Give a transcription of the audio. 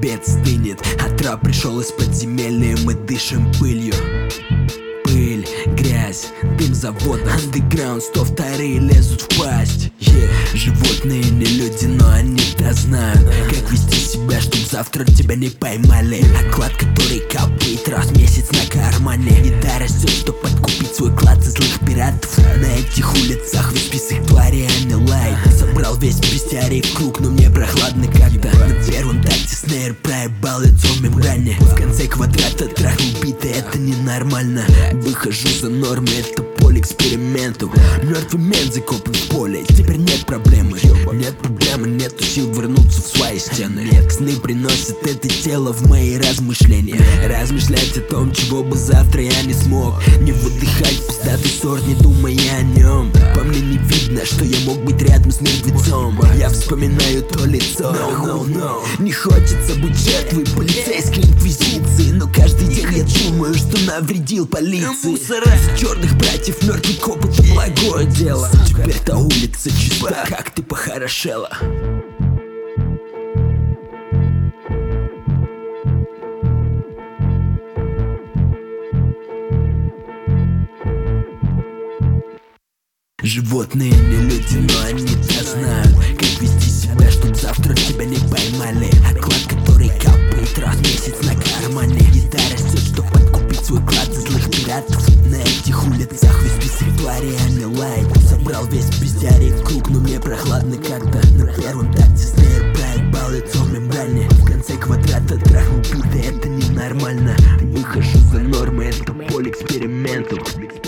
обед стынет, а трап пришел из подземелья, мы дышим пылью. Пыль, грязь, дым завода, андеграунд, 102-е лезут в пасть. Животные не люди, но они-то знают, как вести себя, чтоб завтра тебя не поймали. Оклад, который капает раз в месяц на кармане. Еда растет, чтоб подкупить свой клад за злых пиратов. На этих улицах весь список твари, а не лайк. Собрал весь бестиарий в круг, но мне прохладно как-то. На первом такте снейр проебал лицо в мембране. В конце квадрата трахнул биты, это ненормально. Выхожу за нормы, это поле экспериментов. Мертвый мент закопан в поле, теперь нет проблемы. Нет проблемы, нету сил вернуться в свои стены. Сны приносят это тело в мои размышления. Размышлять о том, чего бы завтра я не смог. Не выдыхать пустатый сорт, не думая о нем. По мне не видно, что я мог быть рядом с мертвецом. Я вспоминаю то лицо. Не хочется быть жертвой полицейской инквизиции, но каждый день я думаю, что навредил полиции. За черных братьев мертвый коп — это благое дело. Теперь-то улица чиста, как ты похорошела. Животные не люди, но они-то знают, как вести себя, чтоб завтра тебя не поймали. Оклад, который капает раз в месяц на кармане. Еда растет, чтоб подкупить свой клад за злых пиратов. На этих улицах весь список твари, а не лайк. Собрал весь бестиарий в круг, но мне прохладно как-то. На первом такте снейр проебал лицо в мембране. В конце квадрата трахнул биты, это ненормально. Выхожу за нормы, это поле экспериментов.